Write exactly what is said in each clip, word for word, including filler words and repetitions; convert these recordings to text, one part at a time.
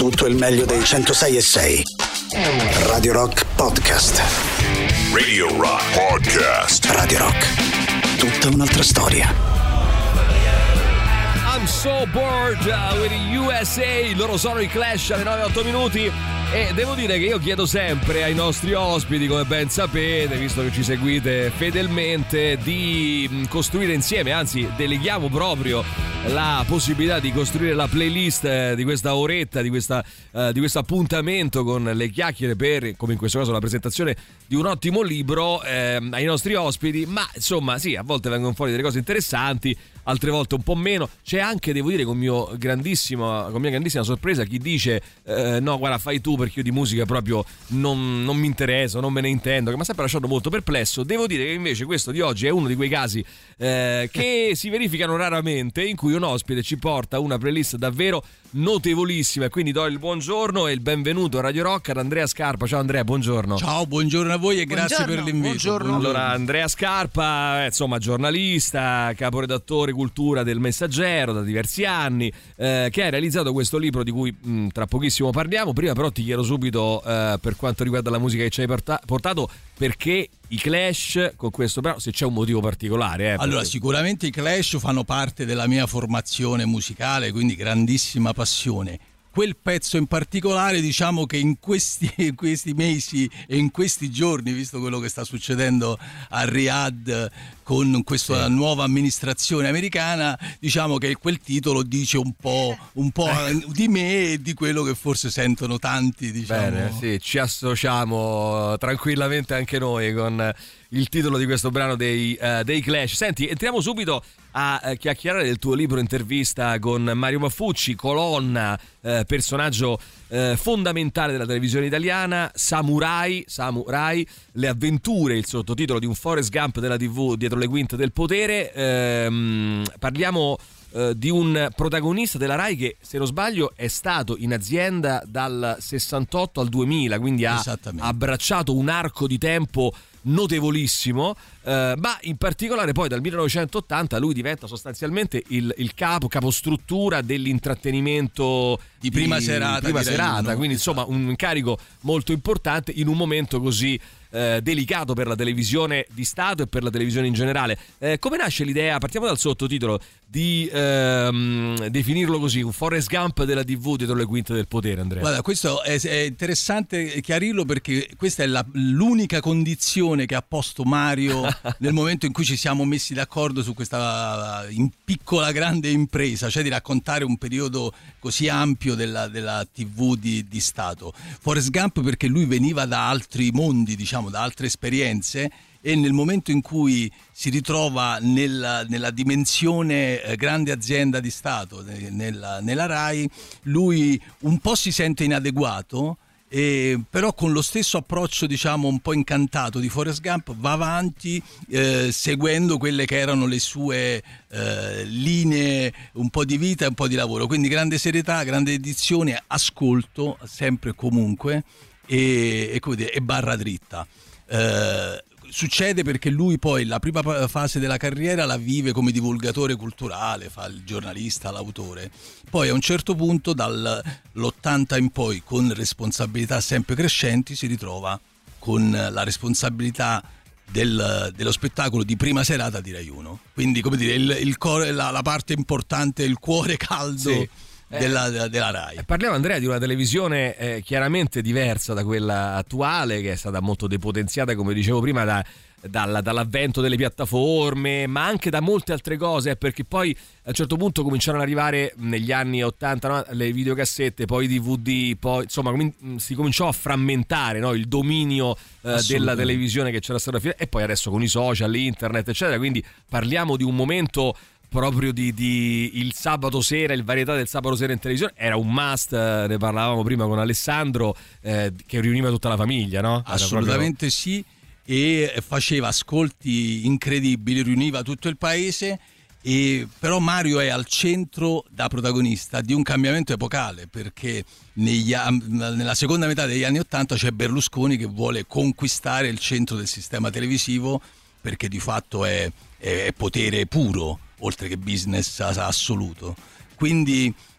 tutto il meglio dei centosei e sei. Radio Rock Podcast. Radio Rock Podcast. Radio Rock. Tutta un'altra storia. I'm so bored uh, with the U S A. Loro sono i Clash alle nove e otto minuti. E devo dire che io chiedo sempre ai nostri ospiti, come ben sapete, visto che ci seguite fedelmente, di costruire insieme, anzi deleghiamo proprio la possibilità di costruire la playlist di questa oretta, di, questa, uh, di questo appuntamento con le chiacchiere per, come in questo caso, la presentazione di un ottimo libro eh, ai nostri ospiti. Ma insomma sì, a volte vengono fuori delle cose interessanti, altre volte un po' meno. C'è anche, devo dire, con mio grandissimo con mia grandissima sorpresa, chi dice eh, no guarda fai tu perché io di musica proprio non, non mi interessa, non me ne intendo, che mi ha sempre lasciato molto perplesso. Devo dire che invece questo di oggi è uno di quei casi eh, che si verificano raramente, in cui un ospite ci porta una playlist davvero notevolissima, e quindi do il buongiorno e il benvenuto a Radio Rock ad Andrea Scarpa. Ciao Andrea, buongiorno. Ciao, buongiorno a voi e buongiorno. Grazie per l'invito. Buongiorno. Allora, Andrea Scarpa, eh, insomma, giornalista, caporedattore cultura del Messaggero da diversi anni, eh, che ha realizzato questo libro di cui mh, tra pochissimo parliamo. Prima però ti chiedo subito, eh, per quanto riguarda la musica che ci hai porta- portato, perché i Clash con questo brano, se c'è un motivo particolare. Eh, allora, perché... sicuramente i Clash fanno parte della mia formazione musicale, quindi grandissima passione. Quel pezzo in particolare, diciamo che in questi, in questi mesi e in questi giorni, visto quello che sta succedendo a Riyadh con questa sì. nuova amministrazione americana, diciamo che quel titolo dice un po', un po' di me e di quello che forse sentono tanti, diciamo. Bene, sì, ci associamo tranquillamente anche noi con il titolo di questo brano dei, uh, dei Clash. Senti, entriamo subito a uh, chiacchierare del tuo libro intervista con Mario Maffucci, colonna, uh, personaggio uh, fondamentale della televisione italiana, Samurai, Samurai, le avventure, il sottotitolo di un Forrest Gump della tivù dietro le quinte del potere. Ehm, parliamo uh, di un protagonista della Rai che, se non sbaglio, è stato in azienda dal sessantotto al duemila, quindi ha abbracciato un arco di tempo notevolissimo, eh, ma in particolare poi dal millenovecentottanta lui diventa sostanzialmente il, il capo capostruttura dell'intrattenimento di prima di, serata, prima serata quindi insomma un incarico molto importante in un momento così eh, delicato per la televisione di Stato e per la televisione in generale. Eh, come nasce l'idea, partiamo dal sottotitolo, di ehm, definirlo così, un Forrest Gump della tivù dietro le quinte del potere, Andrea? Guarda, questo è, è interessante chiarirlo, perché questa è la, l'unica condizione che ha posto Mario nel momento in cui ci siamo messi d'accordo su questa in piccola grande impresa, cioè di raccontare un periodo così ampio della, della tivù di, di Stato. Forrest Gump perché lui veniva da altri mondi, diciamo, da altre esperienze, e nel momento in cui si ritrova nella, nella dimensione eh, grande azienda di Stato, nella, nella Rai, lui un po' si sente inadeguato, e però con lo stesso approccio, diciamo, un po' incantato di Forrest Gump va avanti eh, seguendo quelle che erano le sue eh, linee, un po' di vita e un po' di lavoro. Quindi grande serietà, grande edizione, ascolto sempre e comunque, e, e, come dire, e barra dritta. Eh, Succede perché lui poi la prima fase della carriera la vive come divulgatore culturale, fa il giornalista, l'autore. Poi a un certo punto, dall'ottanta in poi, con responsabilità sempre crescenti, si ritrova con la responsabilità del, dello spettacolo di prima serata di Rai uno. Quindi, come dire, il, il core, la, la parte importante, il cuore caldo. Sì. Della, della, della Rai. Parliamo, Andrea, di una televisione eh, chiaramente diversa da quella attuale, che è stata molto depotenziata, come dicevo prima, da, dalla, dall'avvento delle piattaforme, ma anche da molte altre cose, perché poi a un certo punto cominciarono ad arrivare negli anni ottanta, no? Le videocassette, poi i D V D, poi insomma com- si cominciò a frammentare, no? Il dominio eh, della televisione che c'era stato fino, e poi adesso con i social, internet, eccetera. Quindi parliamo di un momento proprio di, di il sabato sera, il varietà del sabato sera in televisione era un must, eh, ne parlavamo prima con Alessandro, eh, che riuniva tutta la famiglia, no? Assolutamente proprio... sì, e faceva ascolti incredibili, riuniva tutto il paese, e però Mario è al centro da protagonista di un cambiamento epocale, perché negli, nella seconda metà degli anni ottanta c'è Berlusconi che vuole conquistare il centro del sistema televisivo, perché di fatto è, è potere puro oltre che business assoluto. Quindi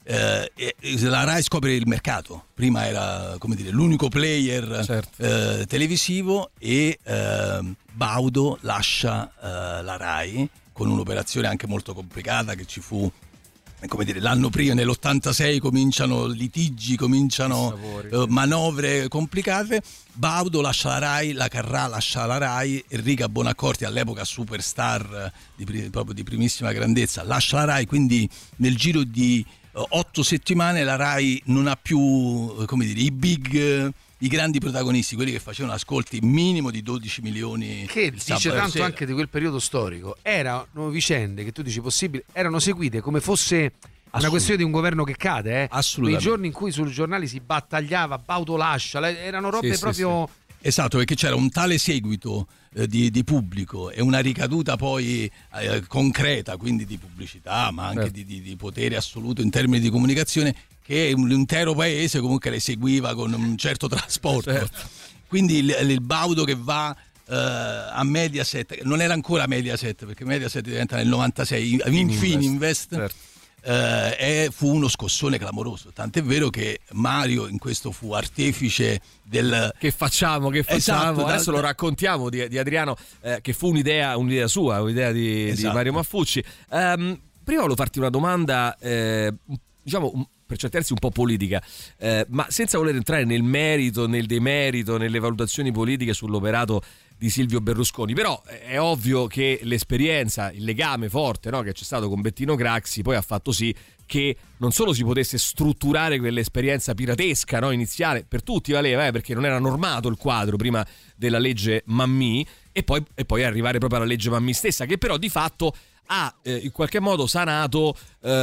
eh, la Rai scopre il mercato. Prima era, come dire, l'unico player certo. eh, televisivo e eh, Baudo lascia eh, la Rai con un'operazione anche molto complicata che ci fu, come dire, l'anno prima, nell'ottantasei cominciano litigi, cominciano uh, manovre complicate. Baudo lascia la Rai, la Carrà lascia la Rai, Enrica Bonaccorti, all'epoca superstar di, proprio di primissima grandezza, lascia la Rai, quindi nel giro di uh, otto settimane la Rai non ha più, uh, come dire, i big... Uh, i grandi protagonisti, quelli che facevano ascolti minimo di dodici milioni. Che dice tanto sera. Anche di quel periodo storico. Erano vicende che tu dici possibili, erano seguite come fosse una questione di un governo che cade, eh? Assolutamente. Quei giorni in cui sui giornali si battagliava, Baudo lascia, erano robe sì, proprio... Sì, sì. Esatto, perché c'era un tale seguito eh, di, di pubblico e una ricaduta poi eh, concreta, quindi di pubblicità, ma anche certo. di, di, di potere assoluto in termini di comunicazione, che un intero paese comunque le seguiva con un certo trasporto. Certo. Quindi il, il Baudo che va uh, a Mediaset, non era ancora Mediaset perché Mediaset diventa nel novantasei, in Fininvest, certo. uh, e fu uno scossone clamoroso, tant'è vero che Mario in questo fu artefice del... Che facciamo, che facciamo, esatto, adesso da... lo raccontiamo di, di Adriano, eh, che fu un'idea, un'idea sua, un'idea di, esatto. di Mario Maffucci. Um, prima volevo farti una domanda, eh, diciamo... Un... per certi versi un po' politica, eh, ma senza voler entrare nel merito, nel demerito, nelle valutazioni politiche sull'operato di Silvio Berlusconi, però è ovvio che l'esperienza, il legame forte, no, che c'è stato con Bettino Craxi poi ha fatto sì che non solo si potesse strutturare quell'esperienza piratesca, no, iniziale, per tutti valeva, eh, perché non era normato il quadro prima della legge Mammì, e poi, e poi arrivare proprio alla legge Mammì stessa, che però di fatto ha eh, in qualche modo sanato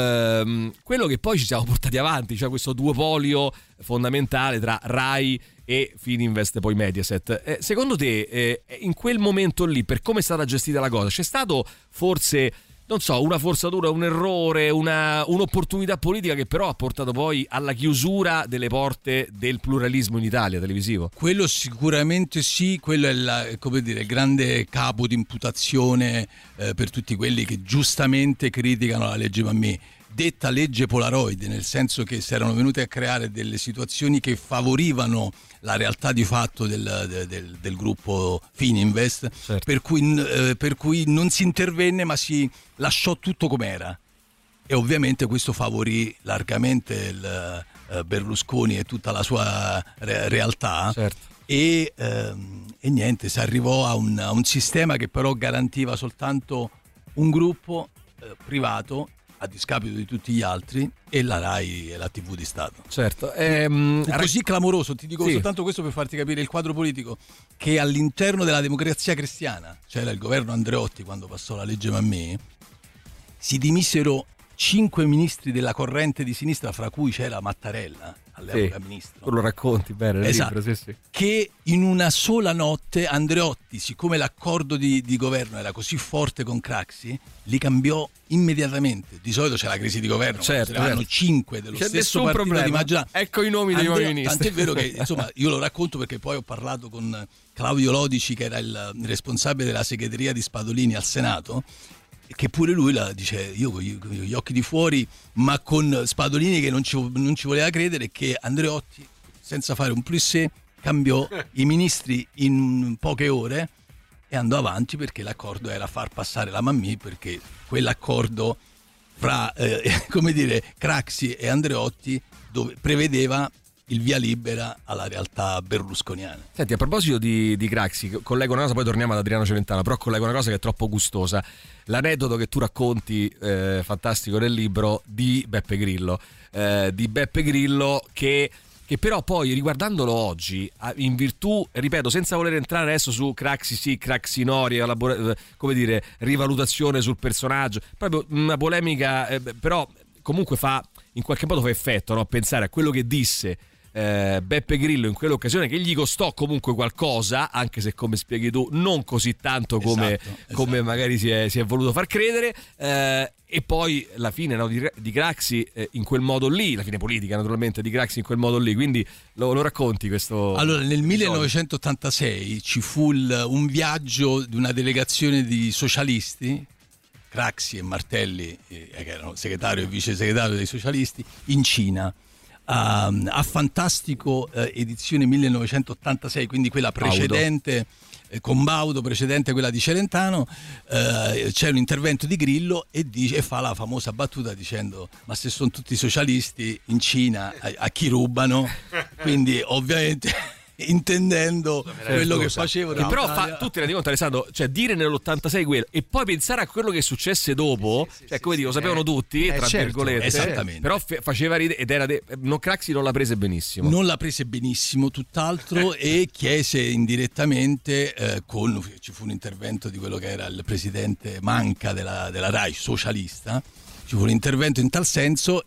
ehm, quello che poi ci siamo portati avanti, cioè questo duopolio fondamentale tra Rai e Fininvest, poi Mediaset. Eh, secondo te eh, in quel momento lì, per come è stata gestita la cosa, c'è stato forse, non so, una forzatura, un errore, una, un'opportunità politica che però ha portato poi alla chiusura delle porte del pluralismo in Italia televisivo? Quello sicuramente sì, quello è la, come dire, il grande capo di imputazione eh, per tutti quelli che giustamente criticano la legge Mammì. Detta legge Polaroid, nel senso che si erano venute a creare delle situazioni che favorivano la realtà di fatto del, del, del gruppo Fininvest, certo. per, cui, eh, per cui non si intervenne ma si lasciò tutto com'era, e ovviamente questo favorì largamente il, eh, Berlusconi e tutta la sua re- realtà, certo. e, ehm, e niente, si arrivò a un, a un sistema che però garantiva soltanto un gruppo eh, privato a discapito di tutti gli altri, e la Rai e la tivù di Stato. Certo. Ehm, Fu così clamoroso, ti dico sì. soltanto questo per farti capire il quadro politico, che all'interno della Democrazia Cristiana, c'era il governo Andreotti quando passò la legge Mammì, si dimissero cinque ministri della corrente di sinistra, fra cui c'era Mattarella, all'epoca sì, ministro. Lo racconti bene, esatto, libro, sì, sì. Che in una sola notte Andreotti, siccome l'accordo di, di governo era così forte con Craxi, li cambiò immediatamente. Di solito c'è la crisi di governo, certo, ce ne vanno cinque dello c'è stesso partito problema. di maggioranza. Ecco i nomi dei nuovi ministri. Tant'è vero che, insomma, io lo racconto perché poi ho parlato con Claudio Lodici, che era il responsabile della segreteria di Spadolini al Senato, che pure lui la dice, io con gli occhi di fuori, ma con Spadolini che non ci, non ci voleva credere, che Andreotti, senza fare un plissé, cambiò i ministri in poche ore e andò avanti, perché l'accordo era far passare la Mammì, perché quell'accordo fra eh, come dire Craxi e Andreotti dove prevedeva il via libera alla realtà berlusconiana. Senti, a proposito di, di Craxi, collego una cosa, poi torniamo ad Adriano Celentano, però collego una cosa che è troppo gustosa, l'aneddoto che tu racconti, eh, fantastico nel libro, di Beppe Grillo, eh, di Beppe Grillo che, che però poi, riguardandolo oggi, in virtù, ripeto, senza voler entrare adesso su Craxi sì, Craxi no, rielabora- come dire, rivalutazione sul personaggio, proprio una polemica, eh, però comunque fa, in qualche modo fa effetto, no? Pensare a quello che disse Eh, Beppe Grillo in quell'occasione, che gli costò comunque qualcosa, anche se, come spieghi tu, non così tanto come, esatto, come esatto. magari si è, si è voluto far credere, eh, e poi la fine, no, di, di Craxi eh, in quel modo lì, la fine politica naturalmente di Craxi in quel modo lì, quindi lo, lo racconti questo? Allora, nel millenovecentottantasei ci fu il, un viaggio di una delegazione di socialisti Craxi e Martelli, eh, che erano segretario e vice segretario dei socialisti, in Cina. A, a Fantastico eh, edizione millenovecentottantasei, quindi quella precedente eh, con Baudo, precedente quella di Celentano, eh, c'è un intervento di Grillo e, dice, e fa la famosa battuta dicendo: ma se sono tutti socialisti in Cina a, a chi rubano? Quindi ovviamente intendendo quello che facevano. Che però fa, tu te ne rendi conto, Alessandro, cioè dire nell'ottantasei quello e poi pensare a quello che successe dopo, sì, sì, cioè sì, come sì, dire, lo sapevano eh, tutti, eh, tra certo, virgolette, esattamente. Però f- faceva ridere ed era de- non Craxi non l'ha prese benissimo. Non l'ha prese benissimo, tutt'altro, e chiese indirettamente eh, con ci fu un intervento di quello che era il presidente Manca della, della Rai, socialista. Ci fu un intervento in tal senso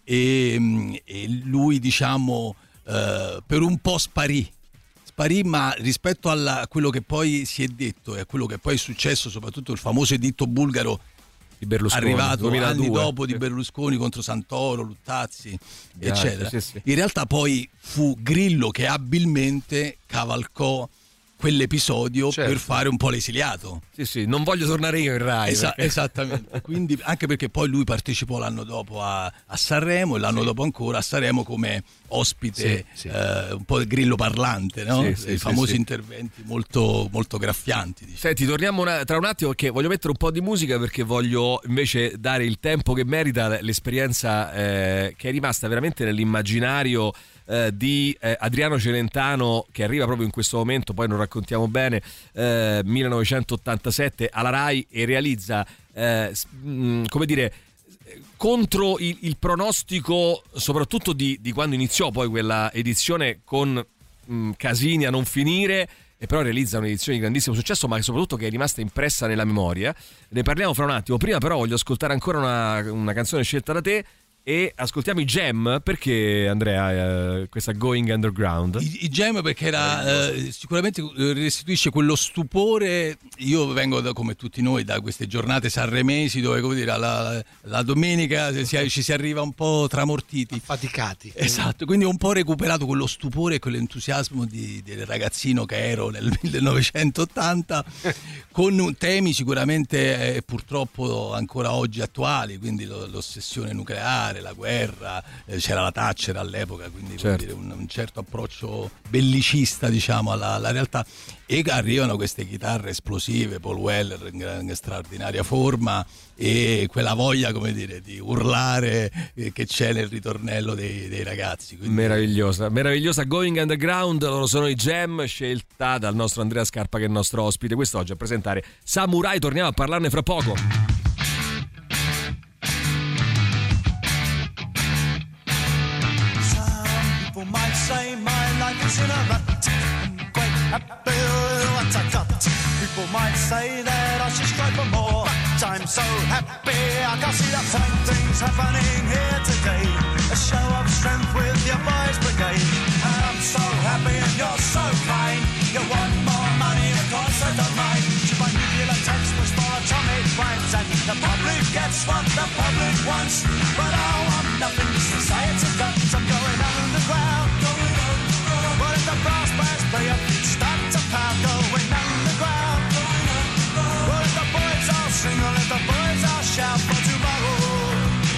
e, e lui, diciamo, eh, per un po' sparì. Sparì, ma rispetto alla, a quello che poi si è detto e a quello che poi è successo, soprattutto il famoso editto bulgaro di Berlusconi, arrivato duemiladue. Anni dopo di Berlusconi contro Santoro, Luttazzi, Grazie, eccetera. Sì, sì. In realtà poi fu Grillo che abilmente cavalcò quell'episodio, certo, per fare un po' l'esiliato. Sì, sì, non voglio tornare io in Rai. Esa- esattamente. Quindi, anche perché poi lui partecipò l'anno dopo a, a Sanremo e l'anno sì. dopo ancora a Sanremo come ospite, sì, sì. Eh, un po' il Grillo parlante, no? Sì, sì, I famosi sì, interventi molto, molto graffianti. Diciamo. Senti, torniamo una, tra un attimo perché voglio mettere un po' di musica, perché voglio invece dare il tempo che merita l'esperienza eh, che è rimasta veramente nell'immaginario Eh, di eh, Adriano Celentano, che arriva proprio in questo momento, poi non raccontiamo bene, eh, millenovecentottantasette alla Rai, e realizza eh, mh, come dire contro il, il pronostico soprattutto di, di quando iniziò poi quella edizione con mh, casini a non finire, e però realizza un'edizione di grandissimo successo, ma soprattutto che è rimasta impressa nella memoria. Ne parliamo fra un attimo. Prima però voglio ascoltare ancora una, una canzone scelta da te, e ascoltiamo i Jam. Perché, Andrea, eh, questa Going Underground? I, i Jam perché era eh, sicuramente restituisce quello stupore. Io vengo da, come tutti noi, da queste giornate sanremesi dove, come dire, la, la domenica si, ci si arriva un po' tramortiti, affaticati. Esatto, quindi ho un po' recuperato quello stupore e quell'entusiasmo di, del ragazzino che ero nel millenovecentottanta con temi sicuramente eh, purtroppo ancora oggi attuali, quindi lo, l'ossessione nucleare, la guerra, eh, c'era la Thatcher all'epoca, quindi certo. dire, un, un certo approccio bellicista, diciamo, alla, alla realtà, e arrivano queste chitarre esplosive, Paul Weller in, in straordinaria forma, e quella voglia, come dire, di urlare eh, che c'è nel ritornello dei, dei ragazzi. Quindi... meravigliosa, meravigliosa Going Underground. Loro sono i Jam, scelta dal nostro Andrea Scarpa, che è il nostro ospite quest'oggi a presentare Samurai. Torniamo a parlarne fra poco. People might say that I should strive for more, but I'm so happy I can see the fine things happening here today. A show of strength with your boys brigade, and I'm so happy and you're so kind. You want more money, of course I don't mind. To buy nuclear textbooks for atomic crimes, and the public gets what the public wants. But I want nothing society does. I'm going underground, going underground. But if the brass bands play up, start to pound, going underground. Sing or let the boys all shout for tomorrow.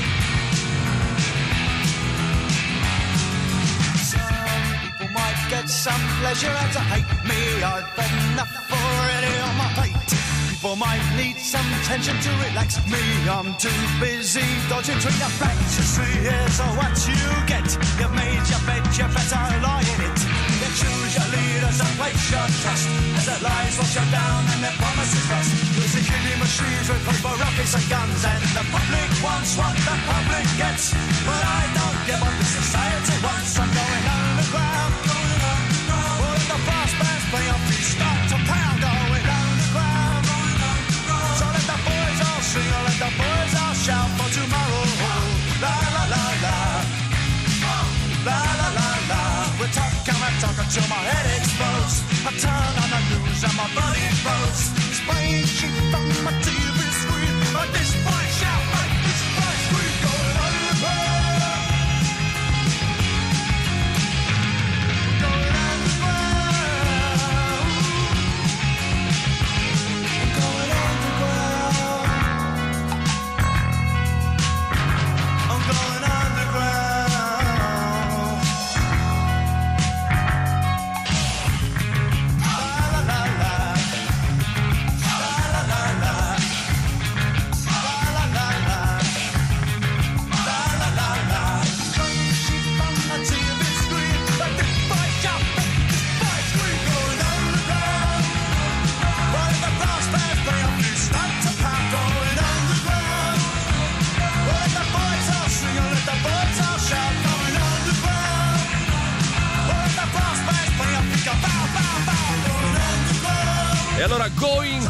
Some people might get some pleasure out to hate me. I've had enough already on my plate. People might need some tension to relax me. I'm too busy dodging between the facts. You see, here's what you get. You've made your bed, you better lie in it. You choose your leaders and place your trust, as their lies wash you down and their promises rust. There's a killing machines with paper rockets and guns, and the public wants what the public gets. But I don't give what the society wants. I'm going underground, going underground. Well, if the brass bands play off, you start to pound. Going underground, going underground. So let the boys all sing, or let the boys all shout for tomorrow. La la la la, la la la la. We're talking, we're talking till my head explodes. I turn on the news and my body blows. Spraying shit on my T V screen. But this boy shout, but this boy scream. Going underground, going underground, going underground. allora Going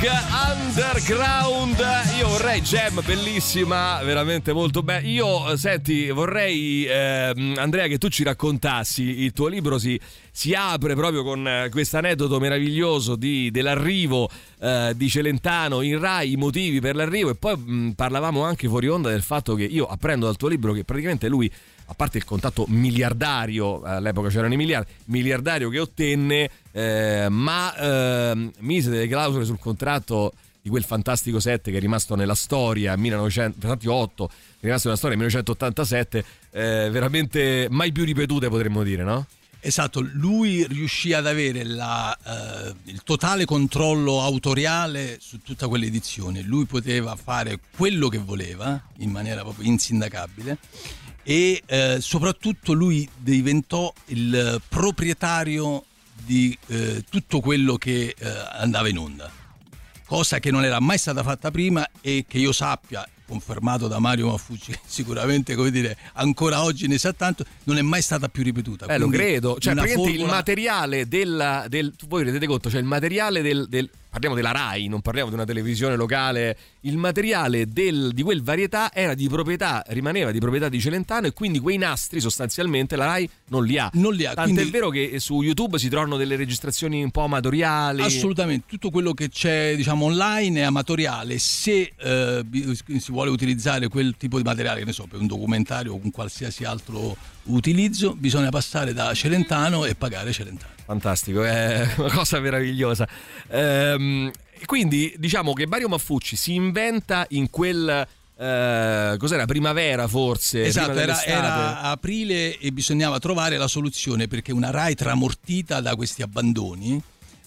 Underground, io vorrei Jam, bellissima, veramente molto bella. Io senti, vorrei eh, Andrea che tu ci raccontassi, il tuo libro si, si apre proprio con eh, questo aneddoto meraviglioso di, dell'arrivo eh, di Celentano in Rai, i motivi per l'arrivo, e poi mh, parlavamo anche fuori onda del fatto che io apprendo dal tuo libro che praticamente lui, a parte il contatto miliardario, all'epoca c'erano i miliardi, miliardario che ottenne, eh, ma eh, mise delle clausole sul contratto di quel fantastico set che è rimasto nella storia, millenovecentootto, è rimasto nella storia millenovecentottantasette, eh, veramente mai più ripetute, potremmo dire, no? Esatto, lui riuscì ad avere la, eh, il totale controllo autoriale su tutta quell'edizione. Lui poteva fare quello che voleva in maniera proprio insindacabile, e eh, soprattutto lui diventò il proprietario di eh, tutto quello che eh, andava in onda, cosa che non era mai stata fatta prima e che io sappia, confermato da Mario Maffucci, sicuramente, come dire, ancora oggi ne sa tanto, non è mai stata più ripetuta. Eh, lo credo, cioè praticamente formula... il materiale della, del, voi rendete conto, cioè il materiale del, del, parliamo della Rai, non parliamo di una televisione locale, il materiale del, di quel varietà era di proprietà, rimaneva di proprietà di Celentano, e quindi quei nastri sostanzialmente la Rai non li ha. Non li ha. Tant'è quindi... vero che su YouTube si trovano delle registrazioni un po' amatoriali. Assolutamente, tutto quello che c'è, diciamo, online è amatoriale. Se eh, si vuole utilizzare quel tipo di materiale, che ne so, per un documentario o un qualsiasi altro utilizzo, bisogna passare da Celentano e pagare Celentano. Fantastico, è una cosa meravigliosa. Ehm, quindi diciamo che Mario Maffucci si inventa in quel eh, cos'era, primavera forse? Esatto, prima era, era aprile e bisognava trovare la soluzione, perché una Rai tramortita da questi abbandoni,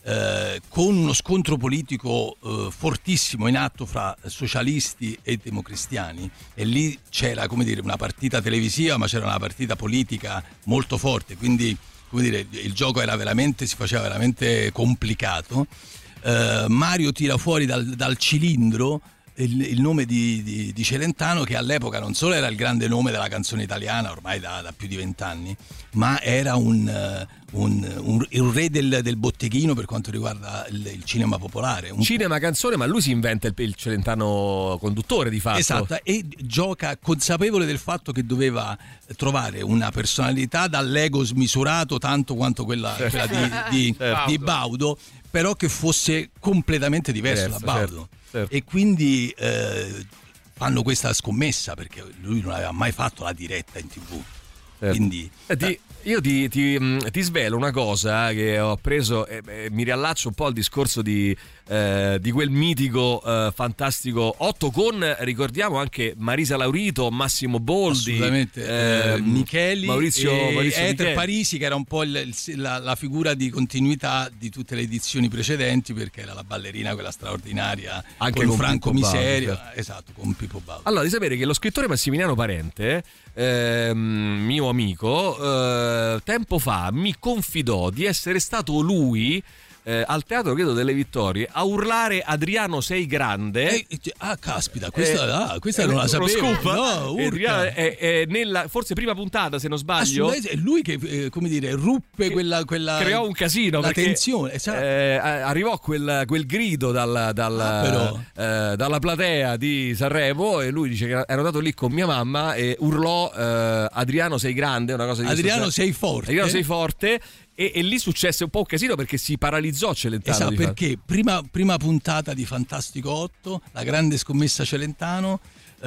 eh, con uno scontro politico eh, fortissimo in atto fra socialisti e democristiani, e lì c'era, come dire, una partita televisiva, ma c'era una partita politica molto forte, quindi, come dire, il gioco era veramente, si faceva veramente complicato. Uh, Mario tira fuori dal, dal cilindro il, il nome di, di, di Celentano, che all'epoca non solo era il grande nome della canzone italiana ormai da, da più di vent'anni, ma era un, uh, un, un, un re del, del botteghino per quanto riguarda il, il cinema popolare. Un cinema canzone, ma lui si inventa il, il Celentano conduttore di fatto. Esatto, e gioca consapevole del fatto che doveva trovare una personalità dall'ego smisurato tanto quanto quella, certo. quella di, di, certo. di Baudo, però che fosse completamente diverso Diverso, da Baudo. certo, certo. E quindi eh, fanno questa scommessa, perché lui non aveva mai fatto la diretta in tivù. Certo. Quindi eh, ti, io ti, ti, ti svelo una cosa che ho preso, e eh, mi riallaccio un po' al discorso di, eh, di quel mitico eh, fantastico otto, con, ricordiamo, anche Marisa Laurito, Massimo Boldi, assolutamente, eh, eh, Micheli, Maurizio, e Maurizio Ether Micheli. Parisi, che era un po' il, il, la, la figura di continuità di tutte le edizioni precedenti, perché era la ballerina quella straordinaria, anche con, con Franco Pippo Miserio, Baudo, certo. Esatto, con Pippo Baudo. Allora, di sapere che lo scrittore Massimiliano Parente, ehm, mio amico, eh, tempo fa mi confidò di essere stato lui eh, al Teatro, credo, delle Vittorie, a urlare "Adriano sei grande". Eh, ah, caspita, questa, eh, ah, questa eh, non la lo sapevo. scoop, No, urca. è, è nella forse prima puntata, se non sbaglio. È lui che, eh, come dire, ruppe quella, quella creò un casino, la perché tensione, esatto. eh, arrivò quel, quel grido dal, dal, ah, eh, dalla platea di Sanremo, e lui dice che ero andato lì con mia mamma e urlò eh, "Adriano sei grande", una cosa di Adriano questo, sei forte. Adriano sei forte. E, e lì successe un po' un casino, perché si paralizzò Celentano. Esatto, perché prima, prima puntata di Fantastico otto, la grande scommessa Celentano,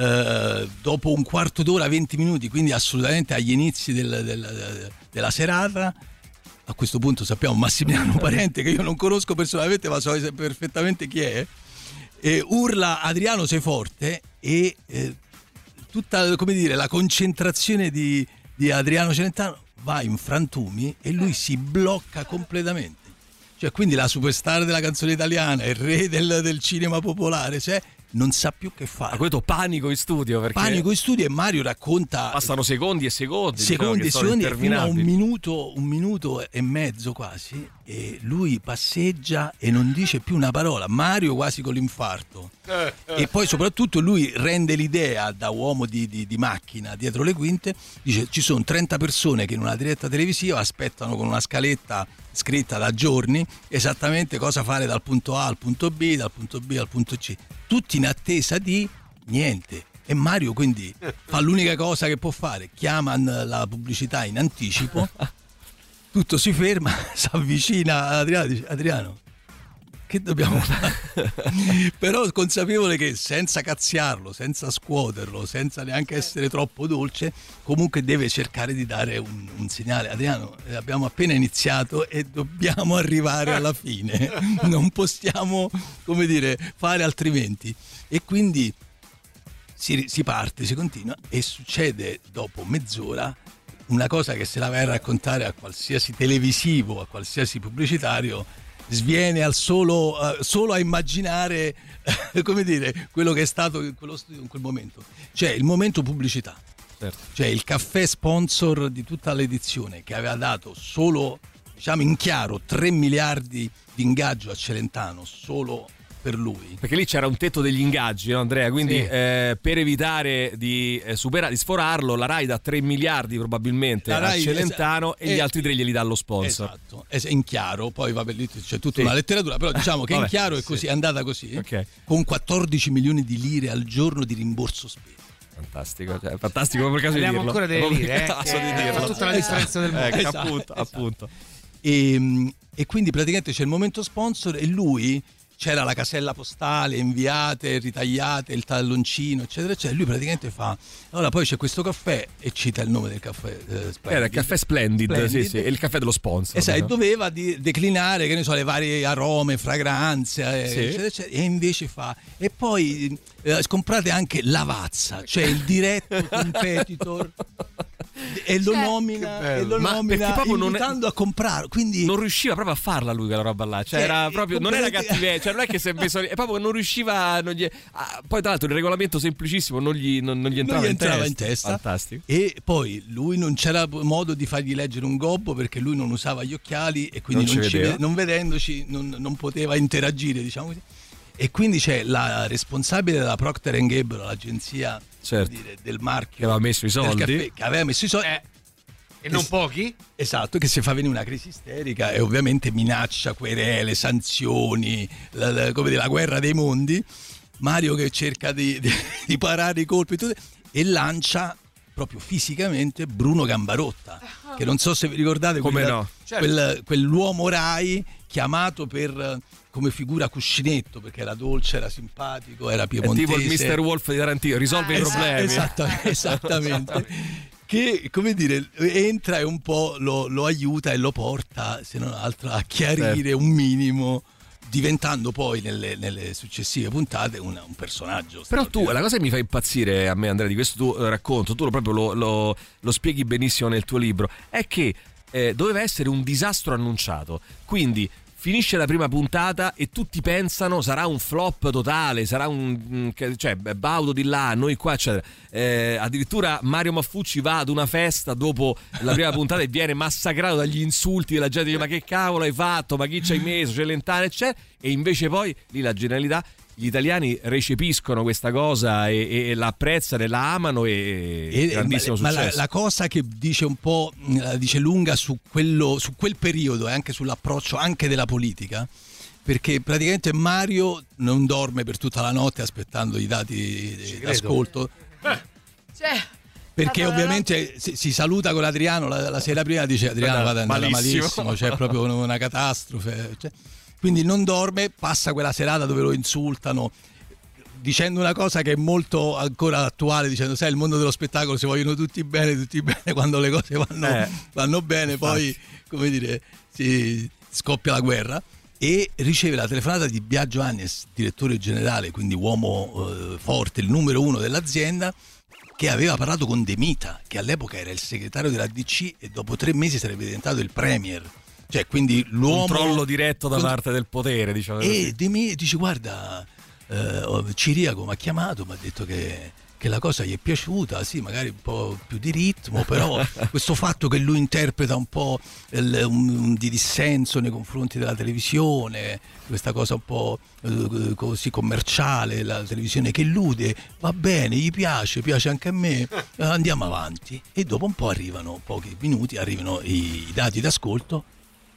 eh, dopo un quarto d'ora, venti minuti, quindi assolutamente agli inizi del, del, della serata, a questo punto sappiamo Massimiliano Parente, che io non conosco personalmente ma so perfettamente chi è, e urla "Adriano sei forte", e eh, tutta, come dire, la concentrazione di, di Adriano Celentano va in frantumi e lui si blocca completamente. Cioè, quindi la superstar della canzone italiana, il re del, del cinema popolare, cioè, non sa più che fare. Ha questo panico in studio, perché panico in studio, e Mario racconta passano secondi e secondi secondi diciamo, e secondi fino a un interminabili. minuto un minuto e mezzo quasi, e lui passeggia e non dice più una parola. Mario quasi con l'infarto. E poi soprattutto lui rende l'idea, da uomo di, di, di macchina dietro le quinte, dice: ci sono trenta persone che in una diretta televisiva aspettano con una scaletta scritta da giorni, esattamente cosa fare dal punto A al punto B, dal punto B al punto C, tutti in attesa di niente. E Mario quindi fa l'unica cosa che può fare, chiama la pubblicità in anticipo, tutto si ferma, si avvicina ad Adriano e dice: Adriano, che dobbiamo fare? Però consapevole che senza cazziarlo, senza scuoterlo, senza neanche essere troppo dolce, comunque deve cercare di dare un, un segnale. Adriano, abbiamo appena iniziato e dobbiamo arrivare alla fine, non possiamo, come dire, fare altrimenti. E quindi si, si parte, si continua, e succede dopo mezz'ora una cosa che se la vai a raccontare a qualsiasi televisivo, a qualsiasi pubblicitario, sviene al solo, uh, solo a immaginare uh, come dire, quello che è stato in quello studio in quel momento. Cioè il momento pubblicità, certo. Cioè il caffè sponsor di tutta l'edizione, che aveva dato solo, diciamo in chiaro, tre miliardi di ingaggio a Celentano solo per lui, perché lì c'era un tetto degli ingaggi, no Andrea? Quindi sì. eh, per evitare di eh, superare, di sforarlo, la Rai dà tre miliardi probabilmente a Celentano, es- e gli eh, altri tre glieli dà lo sponsor. Esatto, è in chiaro, poi vabbè lì c'è tutta sì. una letteratura, però diciamo che vabbè, in chiaro è così, sì. è andata così, okay. Con quattordici milioni di lire al giorno di rimborso spese. Fantastico, cioè, fantastico, per caso di dirlo. Abbiamo ancora delle lire, eh, caso che di dirlo. Fa tutta la differenza del mondo. Ecco, esatto, appunto, esatto. appunto. E, e quindi praticamente c'è il momento sponsor e lui, c'era la casella postale, inviate, ritagliate, il talloncino, eccetera, eccetera. Lui praticamente fa, allora poi c'è questo caffè e cita il nome del caffè eh, Splendid. Era il caffè Splendid, Splendid. Sì, sì, è il caffè dello sponsor. Esatto, e doveva di, declinare, che ne so, le varie arome, fragranze, eh, sì. eccetera, eccetera, e invece fa, e poi eh, comprate anche Lavazza, cioè il diretto competitor. E lo cioè, nomina, e lo ma nomina invitando è, a comprare, quindi non riusciva proprio a farla lui quella roba là, cioè, cioè era proprio, non era cattiveria, cioè non è che si è messo, è proprio che non riusciva, non gli, ah, poi tra l'altro il regolamento semplicissimo non gli, non, non gli entrava, non gli in, entrava testa. in testa, fantastico. E poi lui non c'era modo di fargli leggere un gobbo perché lui non usava gli occhiali e quindi non, non, ci vedeva. non vedendoci non, non poteva interagire, diciamo così. E quindi c'è la responsabile della Procter and Gamble, l'agenzia, certo, dire, del marchio che aveva messo i soldi, caffè, che aveva messo i soldi eh. E non pochi? Esatto, che si fa venire una crisi isterica e ovviamente minaccia querele, sanzioni, la, la, come dire, la guerra dei mondi. Mario che cerca di, di, di parare i colpi tutto, e lancia proprio fisicamente Bruno Gambarotta, che non so se vi ricordate, come quella, no? Certo. quel, quell'uomo Rai chiamato per come figura cuscinetto, perché era dolce, era simpatico, era piemontese. È tipo il mister Wolf di Tarantino, risolve es- i problemi. Esattamente, esattamente. Che, come dire, entra e un po' lo, lo aiuta e lo porta, se non altro, a chiarire certo. un minimo, diventando poi nelle, nelle successive puntate una, un personaggio. Però tu, la cosa che mi fa impazzire a me, Andrea, di questo tuo racconto, tu lo, proprio lo, lo, lo spieghi benissimo nel tuo libro, è che eh, doveva essere un disastro annunciato, quindi finisce la prima puntata e tutti pensano sarà un flop totale, sarà un, cioè Baudo di là, noi qua, eccetera. Eh, addirittura Mario Maffucci va ad una festa dopo la prima puntata e viene massacrato dagli insulti della gente, dice ma che cavolo hai fatto, ma chi ci hai messo, Celentano, eccetera. E invece poi lì la genialità, gli italiani recepiscono questa cosa e, e la apprezzano e la amano, e, e grandissimo ma, successo. Ma la, la cosa che dice un po', dice lunga su quello, su quel periodo e anche sull'approccio anche della politica, perché praticamente Mario non dorme per tutta la notte aspettando i dati d'ascolto. Cioè, perché ovviamente si, si saluta con Adriano la, la sera prima, dice Adriano vada andare malissimo, c'è cioè proprio una catastrofe, cioè, quindi non dorme, passa quella serata dove lo insultano dicendo una cosa che è molto ancora attuale, dicendo sai il mondo dello spettacolo si vogliono tutti bene, tutti bene, quando le cose vanno, eh, vanno bene poi come dire si scoppia la guerra. E riceve la telefonata di Biagio Agnes, direttore generale, quindi uomo eh, forte, il numero uno dell'azienda, che aveva parlato con De Mita, che all'epoca era il segretario della D C e dopo tre mesi sarebbe diventato il premier. Cioè, quindi l'uomo... Controllo diretto da parte del potere, diciamo. E De Mita dice, guarda, eh, Ciriaco mi ha chiamato, mi ha detto che, che la cosa gli è piaciuta, sì, magari un po' più di ritmo, però questo fatto che lui interpreta un po' il, un, un di dissenso nei confronti della televisione, questa cosa un po' eh, così commerciale, la televisione che illude, va bene, gli piace, piace anche a me, eh, andiamo avanti. E dopo un po' arrivano, pochi minuti, arrivano i, i dati d'ascolto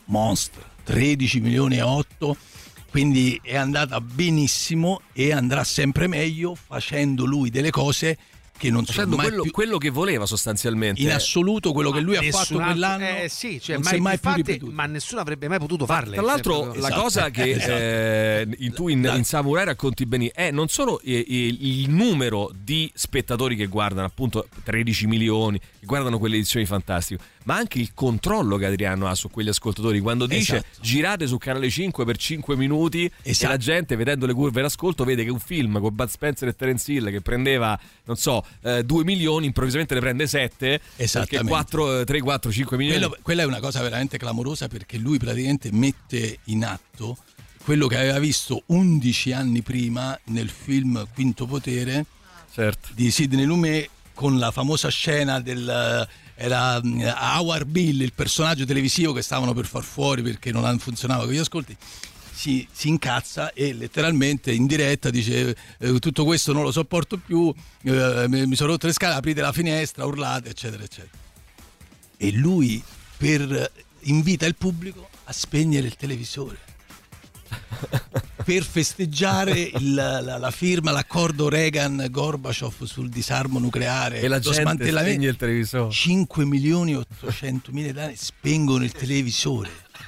monster, tredici milioni e otto, quindi è andata benissimo e andrà sempre meglio facendo lui delle cose che non sono facendo mai quello, più... quello che voleva sostanzialmente. In assoluto quello che lui ha Nessun fatto altro- quell'anno eh, sì, cioè, non mai si è mai più fatte, ripetuto. ma nessuno avrebbe mai potuto farle. Tra l'altro, Cioè, proprio- la Esatto. cosa che Esatto. eh, in- tu in, in Samurai racconti bene è non solo il, il- il numero di spettatori che guardano, appunto tredici milioni, che guardano quelle edizioni fantastiche, ma anche il controllo che Adriano ha su quegli ascoltatori quando dice Esatto. girate su Canale cinque per cinque minuti Esatto. e la gente, vedendo le curve d'ascolto, vede che un film con Bud Spencer e Terence Hill che prendeva, non so, eh, due milioni, improvvisamente ne prende sette, perché Esattamente. quattro, tre, quattro, cinque milioni. Quello- quella è una cosa veramente clamorosa, perché lui praticamente mette in atto quello che aveva visto undici anni prima nel film Quinto Potere Certo. di Sidney Lumet, con la famosa scena del era mm, Howard Bill, il personaggio televisivo che stavano per far fuori perché non funzionava con gli ascolti. Si, si incazza e letteralmente in diretta dice eh, tutto questo non lo sopporto più, eh, mi, mi sono rotto le scale, aprite la finestra, urlate, eccetera eccetera. E lui per invita il pubblico a spegnere il televisore per festeggiare il- la, la firma, l'accordo Reagan-Gorbaciov sul disarmo nucleare E la lo gente smantellamento. spegne il televisore. cinque milioni e ottocentomila italiani spengono il televisore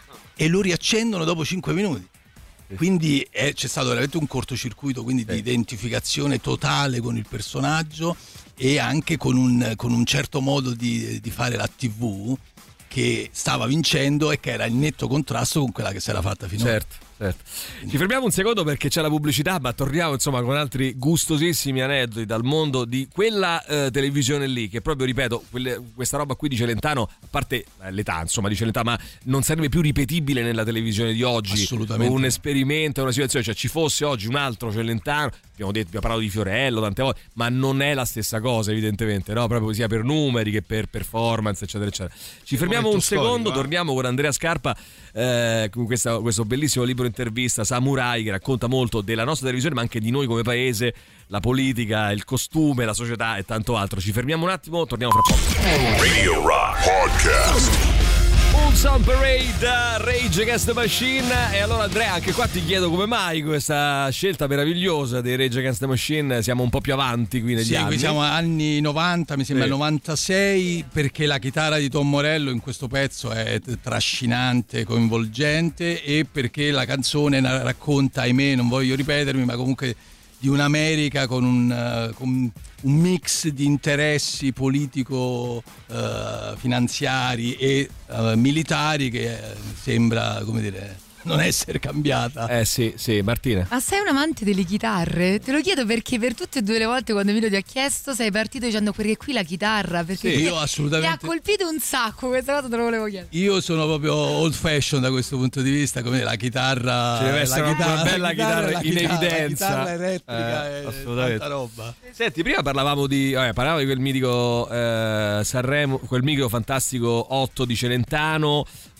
e lo riaccendono dopo cinque minuti. Quindi è- c'è stato veramente un cortocircuito, quindi di identificazione totale con il personaggio e anche con un, con un certo modo di, di fare la tivù che stava vincendo e che era in netto contrasto con quella che si era fatta finora. Certo, certo. Ci fermiamo un secondo perché c'è la pubblicità, ma torniamo insomma con altri gustosissimi aneddoti dal mondo di quella eh, televisione lì, che proprio, ripeto, quelle- questa roba qui di Celentano, a parte eh, l'età insomma di Celentano, ma non sarebbe più ripetibile nella televisione di oggi. Assolutamente. Un esperimento, una situazione, cioè ci fosse oggi un altro Celentano, abbiamo detto, abbiamo parlato di Fiorello tante volte, ma non è la stessa cosa evidentemente, no? Proprio sia per numeri che per performance, eccetera eccetera. Ci fermiamo un momento secondo, storico, eh. torniamo con Andrea Scarpa eh, con questa- questo bellissimo libro intervista Samurai, che racconta molto della nostra televisione ma anche di noi come paese, la politica, il costume, la società e tanto altro. Ci fermiamo un attimo, torniamo fra poco. Radio Rock Podcast. Ulsan Parade, Rage Against the Machine. E allora Andrea, anche qua ti chiedo come mai questa scelta meravigliosa dei Rage Against the Machine. Siamo un po' più avanti qui negli Sì, anni. qui siamo anni novanta, mi sembra Sì. il novantasei, perché la chitarra di Tom Morello in questo pezzo è t- trascinante, coinvolgente, e perché la canzone na- racconta, ahimè, non voglio ripetermi, ma comunque di un'America con un, eh, con un mix di interessi politico, eh, finanziari e eh, militari che eh, sembra, come dire, non essere cambiata. Eh sì, sì, Martina. Ma sei un amante delle chitarre? Te lo chiedo perché per tutte e due le volte quando Emilio ti ha chiesto sei partito dicendo perché qui la chitarra, perché Sì, ti- io assolutamente- mi ha colpito un sacco, questa cosa te lo volevo chiedere. Io sono proprio old fashion da questo punto di vista, come la chitarra, Ci deve la essere una chitarra- bella chitarra la in chitarra, evidenza. la chitarra elettrica Eh, e assolutamente. tanta roba. Senti, prima parlavamo di, vabbè, parlavamo di quel mitico eh, Sanremo, quel mitico fantastico otto di Celentano,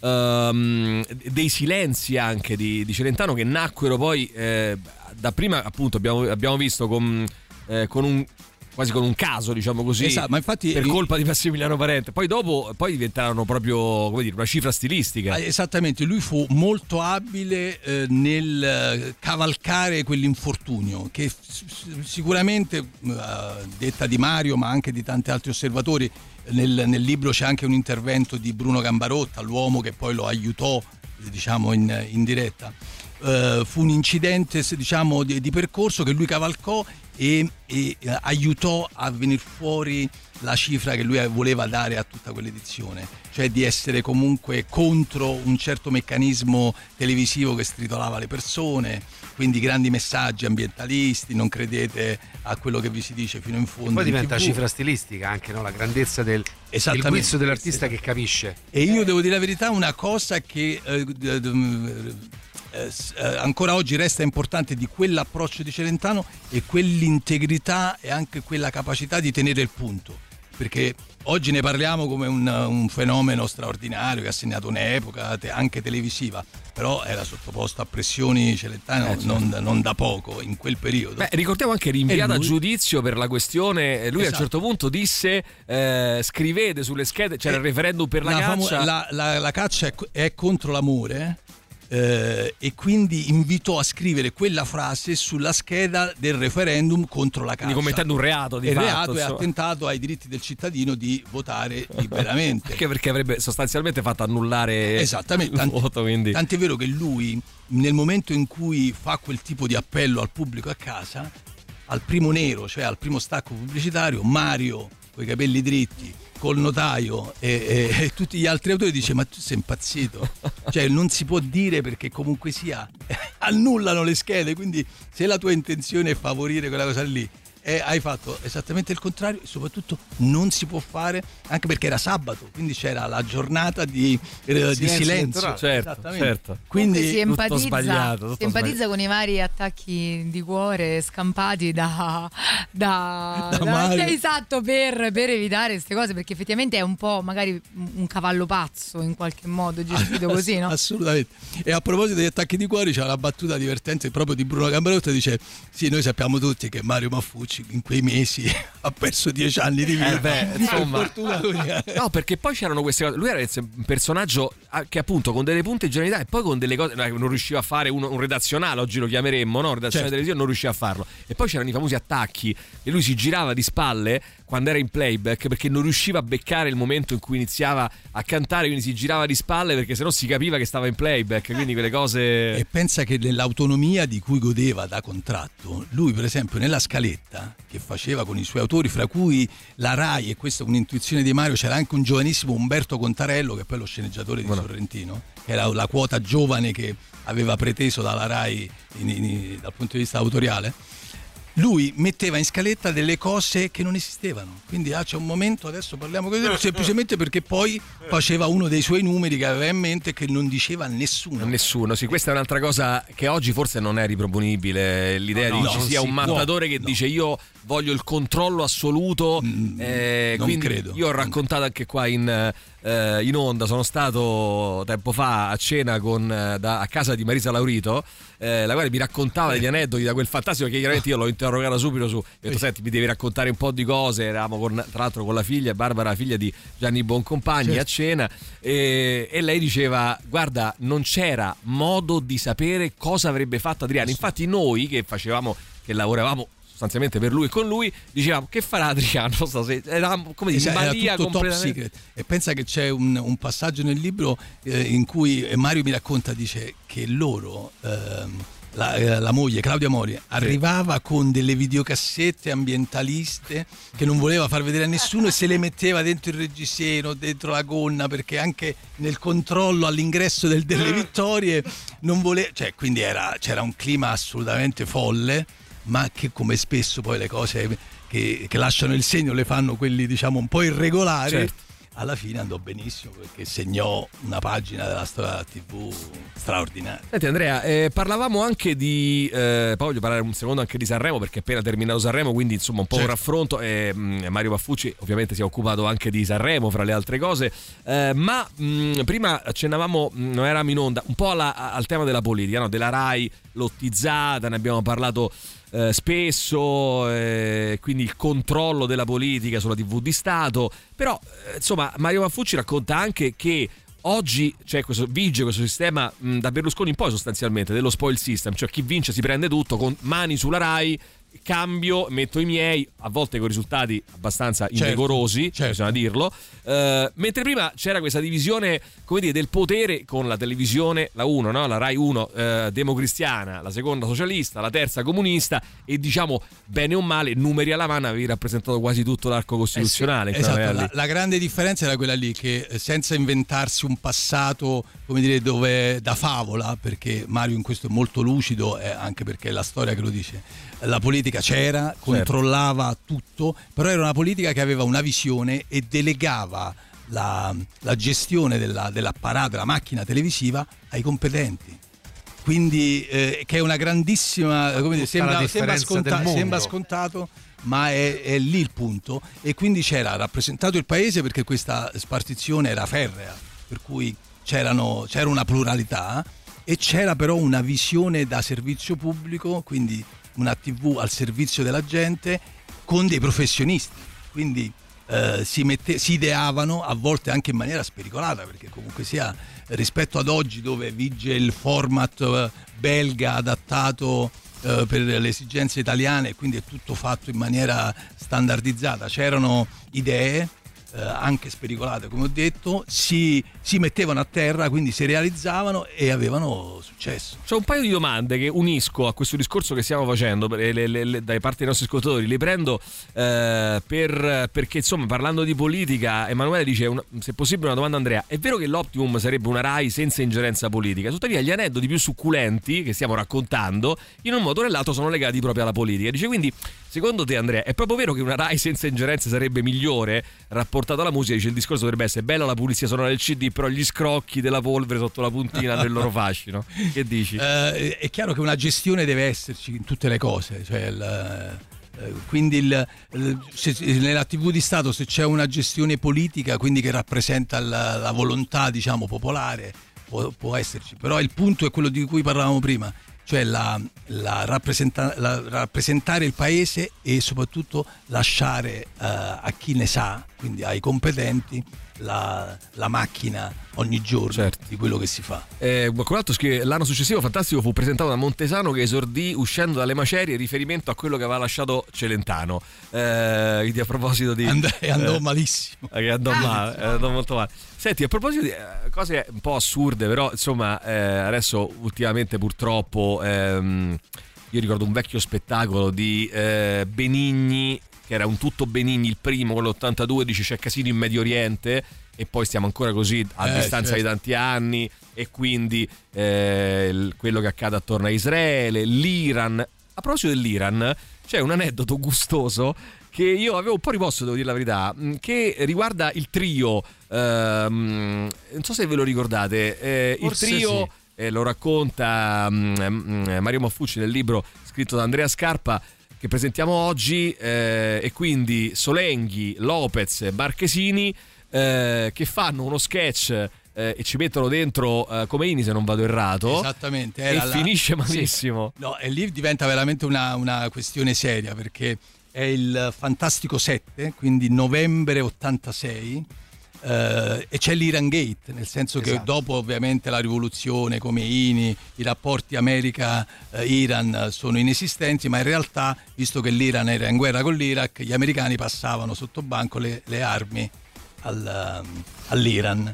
ehm, dei silenzi anche di, di Celentano che nacquero poi eh, da prima, appunto abbiamo, abbiamo visto con, eh, con un quasi con un caso, diciamo così, Esatto, ma infatti- per colpa di Massimiliano Parente. Poi dopo poi diventarono proprio, come dire, una cifra stilistica. Ah, esattamente, lui fu molto abile eh, nel eh, cavalcare quell'infortunio che s- s- sicuramente, eh, detta di Mario ma anche di tanti altri osservatori, nel, nel libro c'è anche un intervento di Bruno Gambarotta, l'uomo che poi lo aiutò, diciamo, in, in diretta. Eh, fu un incidente, se- diciamo, di, di percorso che lui cavalcò e, e eh, aiutò a venire fuori la cifra che lui voleva dare a tutta quell'edizione, cioè di essere comunque contro un certo meccanismo televisivo che stritolava le persone, quindi grandi messaggi ambientalisti, non credete a quello che vi si dice fino in fondo. Poi in diventa tivù. cifra stilistica anche, no? La grandezza del, del Esattamente. guizzo dell'artista che capisce. E io devo dire la verità, una cosa che eh, d- d- eh, s- eh, ancora oggi resta importante di quell'approccio di Celentano è quell'integrità e anche quella capacità di tenere il punto. perché oggi ne parliamo come un, un fenomeno straordinario che ha segnato un'epoca te, anche televisiva, però era sottoposto a pressioni celentane eh, non, certo. non da poco in quel periodo. Beh, ricordiamo anche rinviato lui... a giudizio per la questione. Lui esatto. a un certo punto disse eh, scrivete sulle schede, c'era eh, il referendum per la, la caccia. Famo- la, la, la caccia è, è contro l'amore. Eh, e quindi invitò a scrivere quella frase sulla scheda del referendum contro la caccia. Quindi commettendo un reato di il fatto, reato insomma. è attentato ai diritti del cittadino di votare liberamente. Anche perché avrebbe sostanzialmente fatto annullare Esattamente, il tanti, voto. Quindi. Tant'è vero che lui, nel momento in cui fa quel tipo di appello al pubblico a casa, al primo nero, cioè al primo stacco pubblicitario, Mario con i capelli dritti, col notaio e, e, e tutti gli altri autori dice: ma tu sei impazzito, cioè non si può dire, perché comunque sia annullano le schede, quindi se la tua intenzione è favorire quella cosa lì e hai fatto esattamente il contrario, e soprattutto non si può fare, anche perché era sabato, quindi c'era la giornata di, eh, di silenzio. Certo, certo. Quindi si tutto empatizza, sbagliato, tutto si empatizza sbagliato. con i vari attacchi di cuore scampati da, da, Da da Mario. esatto, per, per evitare queste cose, perché effettivamente è un po' magari un cavallo pazzo in qualche modo gestito così, no? Assolutamente. E a proposito degli attacchi di cuore, c'è una battuta divertente proprio di Bruno Gambarotta, dice: sì, noi sappiamo tutti che Mario Maffucci in quei mesi ha perso dieci anni di vita. Eh beh, insomma. Fortuna lui. No, perché poi c'erano queste cose. Lui era un personaggio che appunto con delle punte di genialità e poi con delle cose non riusciva a fare un, un redazionale, oggi lo chiameremmo, no? Redazione certo. televisiva, non riusciva a farlo. E poi c'erano i famosi attacchi e lui si girava di spalle quando era in playback perché non riusciva a beccare il momento in cui iniziava a cantare, quindi si girava di spalle perché sennò si capiva che stava in playback, quindi quelle cose. E pensa che nell'autonomia di cui godeva da contratto, lui per esempio nella scaletta che faceva con i suoi autori, fra cui la Rai, e questa è un'intuizione di Mario, c'era anche un giovanissimo Umberto Contarello, che poi è lo sceneggiatore di Buono. Sorrentino, che era la quota giovane che aveva preteso dalla Rai in, in, in, dal punto di vista autoriale. Lui metteva in scaletta delle cose che non esistevano, quindi ah, c'è un momento, adesso parliamo così, semplicemente perché poi faceva uno dei suoi numeri che aveva in mente che non diceva a nessuno. A nessuno, sì, questa è un'altra cosa che oggi forse non è riproponibile, l'idea no, di no, ci sia un mattatore che no. dice io voglio il controllo assoluto, mm, eh, non quindi credo. Io ho raccontato anche qua in, eh, in onda, sono stato tempo fa a cena con, da, a casa di Marisa Laurito, eh, la quale mi raccontava degli aneddoti da quel fantastico, che chiaramente io l'ho interrogata subito su, ho detto senti, mi devi raccontare un po' di cose, eravamo con, tra l'altro con la figlia Barbara, figlia di Gianni Boncompagni, certo. a cena, e, e lei diceva guarda, non c'era modo di sapere cosa avrebbe fatto Adriano, infatti noi che facevamo, che lavoravamo sostanzialmente per lui e con lui, dicevamo che farà Adriano stasera, era come dire, era balia tutto top secret. E pensa che c'è un, un passaggio nel libro eh, in cui Mario mi racconta, dice che loro ehm, la, la moglie Claudia Mori arrivava con delle videocassette ambientaliste che non voleva far vedere a nessuno e se le metteva dentro il reggiseno, dentro la gonna, perché anche nel controllo all'ingresso del, delle vittorie non voleva, cioè quindi era, c'era un clima assolutamente folle, ma che come spesso poi le cose che, che lasciano il segno le fanno quelli diciamo un po' irregolari, certo. Alla fine andò benissimo perché segnò una pagina della storia della tivù straordinaria. Senti Andrea, eh, parlavamo anche di eh, poi voglio parlare un secondo anche di Sanremo, perché è appena terminato Sanremo, quindi insomma un po' certo. un raffronto, e mh, Mario Maffucci ovviamente si è occupato anche di Sanremo fra le altre cose, eh, ma mh, prima accennavamo, mh, non eravamo in onda, un po' alla, al tema della politica, no? Della Rai lottizzata, ne abbiamo parlato Eh, spesso, eh, quindi il controllo della politica sulla tivù di Stato, però eh, insomma Mario Maffucci racconta anche che oggi c'è questo, vige questo sistema mh, da Berlusconi in poi sostanzialmente dello spoil system, cioè chi vince si prende tutto, con mani sulla Rai, cambio, metto i miei, a volte con risultati abbastanza indecorosi, certo, certo. bisogna dirlo, uh, mentre prima c'era questa divisione, come dire, del potere con la televisione, la uno, no? La Rai uno uh, democristiana, la seconda socialista, la terza comunista, e diciamo bene o male, numeri alla mano, avevi rappresentato quasi tutto l'arco costituzionale. Eh sì, esatto, la, la grande differenza era quella lì, che senza inventarsi un passato, come dire, dove da favola, perché Mario in questo è molto lucido, eh, anche perché è la storia che lo dice, la politica c'era, controllava certo. tutto, però era una politica che aveva una visione e delegava la, la gestione della, dell'apparato, della macchina televisiva ai competenti. Quindi eh, che è una grandissima, come dire, sembra, sembra, sconta- sembra scontato, ma è, è lì il punto, e quindi c'era rappresentato il paese perché questa spartizione era ferrea, per cui c'erano, c'era una pluralità e c'era però una visione da servizio pubblico, quindi una tivù al servizio della gente con dei professionisti, quindi eh, si, mette, si ideavano a volte anche in maniera spericolata, perché comunque sia rispetto ad oggi dove vige il format belga adattato eh, per le esigenze italiane, quindi è tutto fatto in maniera standardizzata, c'erano idee eh, anche spericolate, come ho detto, si, si mettevano a terra, quindi si realizzavano e avevano successo. C'è un paio di domande che unisco a questo discorso che stiamo facendo le, le, le, dai parte dei nostri ascoltatori, li prendo eh, per, perché insomma, parlando di politica, Emanuele dice, una, se possibile una domanda, Andrea, è vero che l'optimum sarebbe una Rai senza ingerenza politica, tuttavia gli aneddoti più succulenti che stiamo raccontando in un modo o nell'altro sono legati proprio alla politica. Dice, quindi secondo te, Andrea, è proprio vero che una Rai senza ingerenze sarebbe migliore rapportata alla musica? Dice, il discorso dovrebbe essere bella la pulizia sonora del C D, però gli scrocchi della polvere sotto la puntina del loro fascino. Che dici? Eh, è chiaro che una gestione deve esserci in tutte le cose, cioè il, eh, quindi il, se, nella tivù di Stato, se c'è una gestione politica, quindi che rappresenta la, la volontà, diciamo, popolare, può, può esserci, però il punto è quello di cui parlavamo prima, cioè la, la, rappresenta, la rappresentare il paese e soprattutto lasciare uh, a chi ne sa, quindi ai competenti, la, la macchina ogni giorno, certo, di quello che si fa. Eh, qualcun altro scrive, l'anno successivo Fantastico fu presentato da Montesano che esordì uscendo dalle macerie in riferimento a quello che aveva lasciato Celentano. Eh, quindi a proposito di... And- andò eh, malissimo. Che andò male, andò molto male. Senti, a proposito di eh, cose un po' assurde, però insomma eh, adesso ultimamente purtroppo ehm, io ricordo un vecchio spettacolo di eh, Benigni, che era un tutto Benigni, il primo, quello ottantadue, dice c'è casino in Medio Oriente, e poi stiamo ancora così a eh, distanza certo. di tanti anni, e quindi eh, il, quello che accade attorno a Israele, l'Iran. A proposito dell'Iran, c'è un aneddoto gustoso che io avevo un po' rimosso, devo dire la verità, che riguarda il trio, ehm, non so se ve lo ricordate, eh, il trio sì. eh, lo racconta um, Mario Maffucci nel libro scritto da Andrea Scarpa, che presentiamo oggi, eh, e quindi Solenghi, Lopez, Marchesini, eh, che fanno uno sketch eh, e ci mettono dentro eh, Khomeini, se non vado errato. Esattamente. Era e la... finisce malissimo. Sì. No, e lì diventa veramente una, una questione seria, perché è il Fantastico sette, quindi novembre ottantasei, eh, e c'è l'Iran Gate, nel senso esatto. che dopo ovviamente la rivoluzione, Khomeini, i rapporti America-Iran sono inesistenti, ma in realtà, visto che l'Iran era in guerra con l'Iraq, gli americani passavano sotto banco le, le armi al, all'Iran.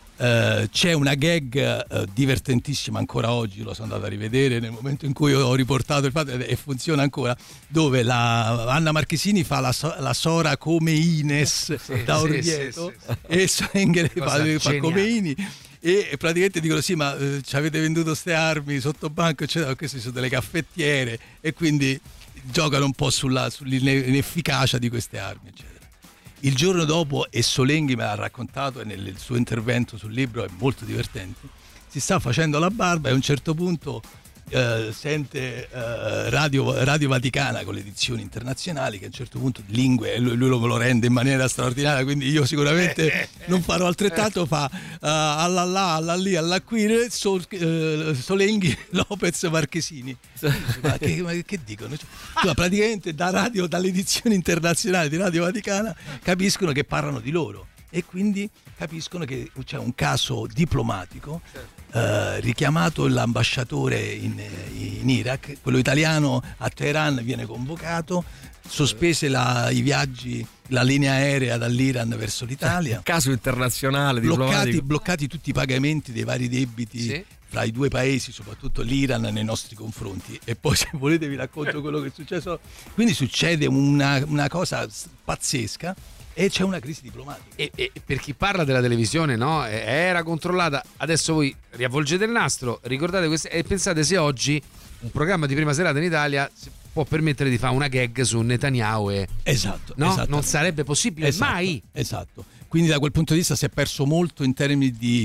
Uh, c'è una gag uh, divertentissima ancora oggi, lo sono andato a rivedere nel momento in cui ho riportato il fatto, e funziona ancora, dove la Anna Marchesini fa la, so, la Sora Khomeines sì, da Orvieto sì, sì, sì, sì. e Solenghi fa, fa Khomeini, e praticamente dicono sì, ma uh, ci avete venduto queste armi sotto banco eccetera, queste sono delle caffettiere, e quindi giocano un po' sulla, sull'inefficacia di queste armi eccetera. Il giorno dopo, e Solenghi me l'ha raccontato e nel suo intervento sul libro è molto divertente, si sta facendo la barba e a un certo punto eh, sente eh, Radio, Radio Vaticana con le edizioni internazionali, che a un certo punto lingue, lui, lui lo rende in maniera straordinaria, quindi io sicuramente non farò altrettanto, fa uh, alla là, alla lì, alla qui, Sol, uh, Solenghi, Lopez, Marchesini. Ma che, ma che dicono? Cioè, praticamente da radio, dalle edizioni internazionali di Radio Vaticana capiscono che parlano di loro, e quindi capiscono che c'è un caso diplomatico. Uh, richiamato l'ambasciatore in, in Iraq, quello italiano a Teheran viene convocato, sospese la, i viaggi, la linea aerea dall'Iran verso l'Italia, caso internazionale bloccati, bloccati tutti i pagamenti dei vari debiti sì. fra i due paesi, soprattutto l'Iran nei nostri confronti, e poi se volete vi racconto quello che è successo. Quindi succede una, una cosa pazzesca e c'è una crisi diplomatica. E, e per chi parla della televisione, no, era controllata, adesso voi riavvolgete il nastro, ricordate questo e pensate se oggi un programma di prima serata in Italia può permettere di fare una gag su Netanyahu e... esatto, no? Non sarebbe possibile esatto, mai. Esatto. Quindi da quel punto di vista si è perso molto in termini di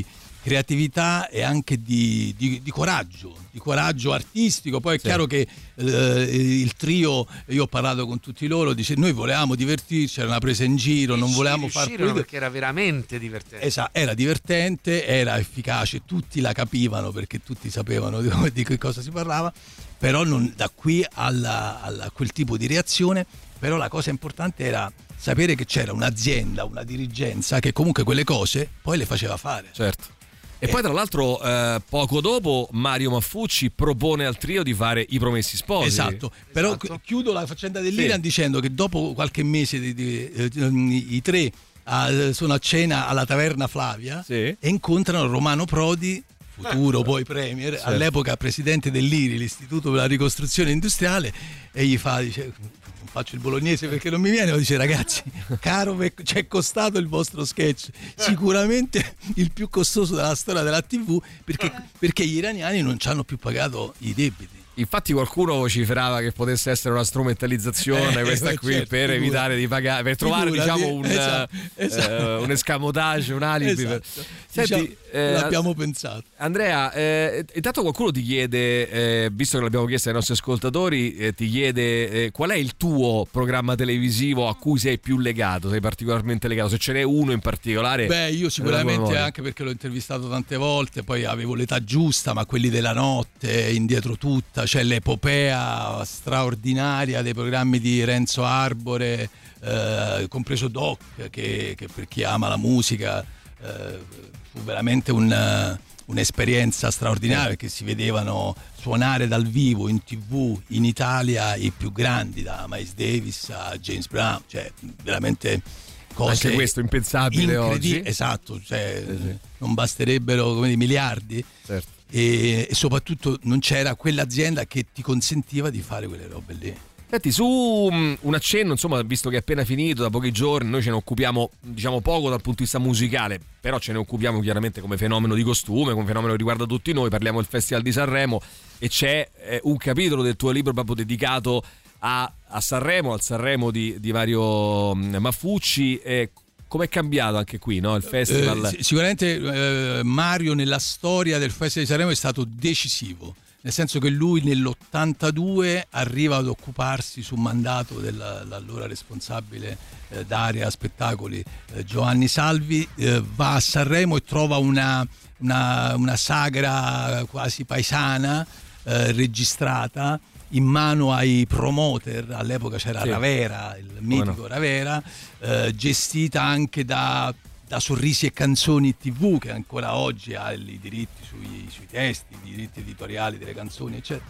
creatività e anche di, di, di coraggio, di coraggio artistico. Poi è sì. chiaro che eh, il trio, io ho parlato con tutti loro, dice noi volevamo divertirci, era una presa in giro, non volevamo far perché era veramente divertente. Esatto, era divertente, era efficace, tutti la capivano perché tutti sapevano di, di che cosa si parlava, però non, da qui alla, alla, a quel tipo di reazione. Però la cosa importante era sapere che c'era un'azienda, una dirigenza che comunque quelle cose poi le faceva fare. Certo. E eh. poi tra l'altro eh, poco dopo Mario Maffucci propone al trio di fare I Promessi Sposi. Esatto, però esatto. chiudo la faccenda dell'Iran sì. dicendo che dopo qualche mese di, di, di, i tre a, sono a cena alla taverna Flavia sì. e incontrano Romano Prodi, futuro poi premier, certo. all'epoca presidente dell'I R I, l'Istituto per la Ricostruzione Industriale, e gli fa, dice, non faccio il bolognese perché non mi viene, ma dice ragazzi, caro, ci è costato il vostro sketch, sicuramente il più costoso della storia della tivù, perché, perché gli iraniani non ci hanno più pagato i debiti. Infatti qualcuno vociferava che potesse essere una strumentalizzazione eh, questa qui certo, per figura. evitare di pagare, per trovare figura, diciamo un, esatto, esatto. Eh, un escamotage, un alibi. Esatto. Per... Senti, diciamo, eh, l'abbiamo pensato. Andrea, eh, intanto qualcuno ti chiede, eh, visto che l'abbiamo chiesto ai nostri ascoltatori, eh, ti chiede eh, qual è il tuo programma televisivo a cui sei più legato, sei particolarmente legato, se ce n'è uno in particolare. Beh, io sicuramente anche perché l'ho intervistato tante volte, poi avevo l'età giusta, ma quelli della notte, Indietro tutta, c'è l'epopea straordinaria dei programmi di Renzo Arbore, eh, compreso Doc, che, che per chi ama la musica eh, fu veramente un, un'esperienza straordinaria, perché si vedevano suonare dal vivo in tivù in Italia i più grandi, da Miles Davis a James Brown, cioè veramente cose anche questo impensabile oggi. Esatto, cioè, sì, sì. non basterebbero come dei miliardi. Certo. E, e soprattutto non c'era quell'azienda che ti consentiva di fare quelle robe lì. Senti, su um, un accenno, insomma, visto che è appena finito, da pochi giorni, noi ce ne occupiamo, diciamo, poco dal punto di vista musicale, però ce ne occupiamo chiaramente come fenomeno di costume, come fenomeno che riguarda tutti noi. Parliamo del Festival di Sanremo e c'è eh, un capitolo del tuo libro proprio dedicato a, a Sanremo, al Sanremo di, di Mario Maffucci. Eh, Com'è cambiato anche qui, no? Il festival? Eh, sicuramente eh, Mario nella storia del Festival di Sanremo è stato decisivo, nel senso che lui nell'ottantadue arriva ad occuparsi su mandato dell'allora responsabile eh, d'area spettacoli eh, Giovanni Salvi, eh, va a Sanremo e trova una, una, una sagra quasi paesana eh, registrata in mano ai promoter. All'epoca c'era sì. Ravera, il mitico no. Ravera, eh, gestita anche da, da Sorrisi e Canzoni tivù, che ancora oggi ha i diritti sui, sui testi, i diritti editoriali delle canzoni, eccetera.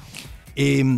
E,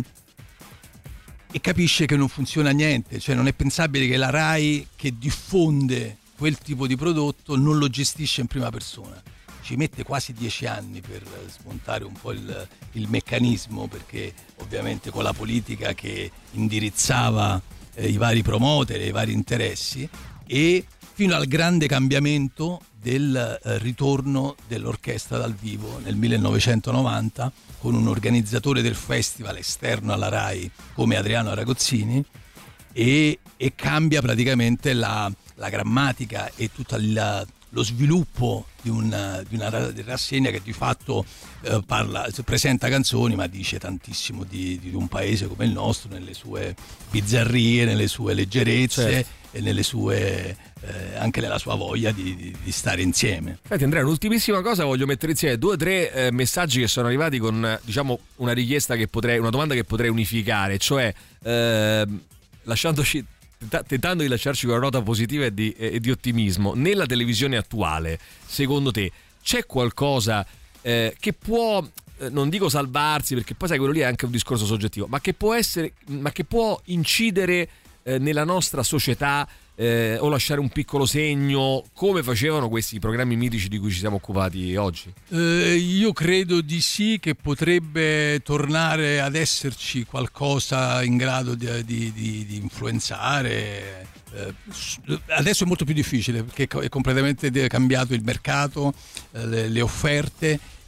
e capisce che non funziona niente, cioè non è pensabile che la Rai, che diffonde quel tipo di prodotto, non lo gestisce in prima persona. Ci mette quasi dieci anni per smontare un po' il, il meccanismo, perché ovviamente con la politica che indirizzava eh, i vari promoter e i vari interessi, e fino al grande cambiamento del eh, ritorno dell'orchestra dal vivo nel millenovecentonovanta, con un organizzatore del festival esterno alla Rai come Adriano Aragozzini, e, e cambia praticamente la, la grammatica e tutta la lo sviluppo di una, di una rassegna che di fatto eh, parla, presenta canzoni, ma dice tantissimo di, di un paese come il nostro, nelle sue bizzarrie, nelle sue leggerezze, certo. e nelle sue eh, anche nella sua voglia di, di, di stare insieme. Senti Andrea, un'ultimissima cosa, voglio mettere insieme due o tre eh, messaggi che sono arrivati con, diciamo, una richiesta che potrei, una domanda che potrei unificare, cioè eh, lasciandoci tentando di lasciarci con una nota positiva e di, e di ottimismo. Nella televisione attuale, secondo te, c'è qualcosa eh, che può, eh, non dico salvarsi, perché poi sai, quello lì è anche un discorso soggettivo, ma che può essere, ma che può incidere eh, nella nostra società eh, o lasciare un piccolo segno, come facevano questi programmi mitici di cui ci siamo occupati oggi? Eh, io credo di sì, che potrebbe tornare ad esserci qualcosa in grado di, di, di, di influenzare. Eh, adesso è molto più difficile perché è completamente cambiato il mercato, eh, le, le offerte,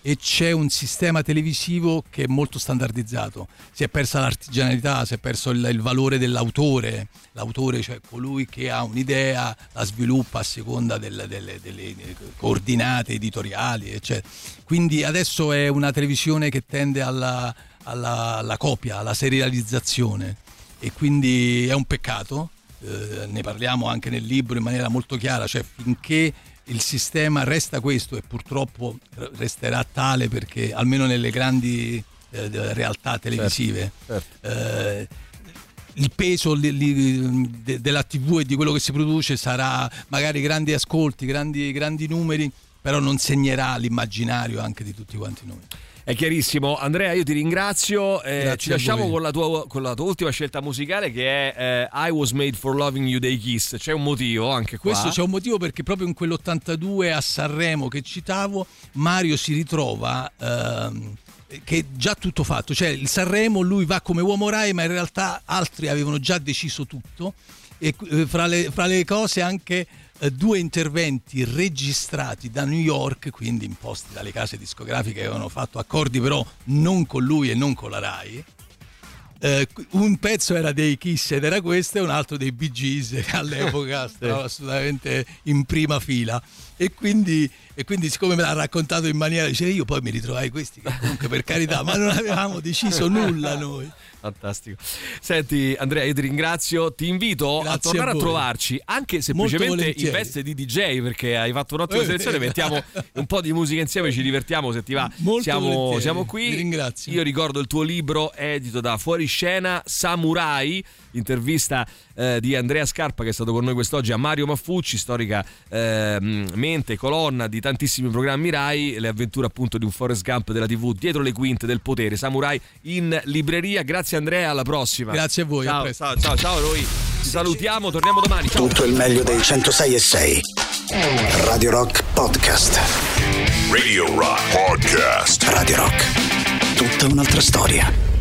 e c'è un sistema televisivo che è molto standardizzato. Si è persa l'artigianalità, si è perso il, il valore dell'autore. L'autore, cioè colui che ha un'idea, la sviluppa a seconda del, delle, delle coordinate editoriali, eccetera. Quindi adesso è una televisione che tende alla, alla, alla copia, alla serializzazione, e quindi è un peccato. Eh, ne parliamo anche nel libro in maniera molto chiara, cioè finché il sistema resta questo, e purtroppo resterà tale, perché almeno nelle grandi eh, realtà televisive certo, certo. Eh, il peso li, li, de, della tivù e di quello che si produce sarà magari grandi ascolti, grandi, grandi numeri, però non segnerà l'immaginario anche di tutti quanti noi. È chiarissimo. Andrea, io ti ringrazio, eh, ci lasciamo con la, tua, con la tua ultima scelta musicale, che è eh, I Was Made for Loving You dei Kiss. C'è un motivo anche qua? Questo c'è un motivo, perché proprio in quell'ottantadue a Sanremo che citavo, Mario si ritrova ehm, che è già tutto fatto, cioè il Sanremo lui va come uomo Rai, ma in realtà altri avevano già deciso tutto, e eh, fra, le, fra le cose anche due interventi registrati da New York, quindi imposti dalle case discografiche che avevano fatto accordi però non con lui e non con la Rai. Eh, un pezzo era dei Kiss ed era questo, e un altro dei Bee Gees, che all'epoca stava assolutamente in prima fila, e quindi, e quindi siccome me l'ha raccontato in maniera, dice, io poi mi ritrovai questi che comunque per carità, ma non avevamo deciso nulla noi. Fantastico. Senti Andrea, io ti ringrazio, ti invito Grazie a tornare a, a trovarci, anche semplicemente in veste di D J, perché hai fatto un'ottima eh, selezione, mettiamo un po' di musica insieme, ci divertiamo, se ti va. Siamo, siamo qui. Ti ringrazio. Io ricordo il tuo libro edito da Fuoriscena, Samurai, intervista eh, di Andrea Scarpa, che è stato con noi quest'oggi, a Mario Maffucci, storica eh, mente, colonna di tantissimi programmi Rai, le avventure appunto di un Forrest Gump della tivù, dietro le quinte del potere. Samurai in libreria. Grazie Andrea, alla prossima. Grazie a voi. Ciao, a ciao, ciao, ciao, noi ci salutiamo, torniamo domani. Ciao. Tutto il meglio dei centosei e sei. Radio Rock Podcast. Radio Rock Podcast. Radio Rock. Tutta un'altra storia.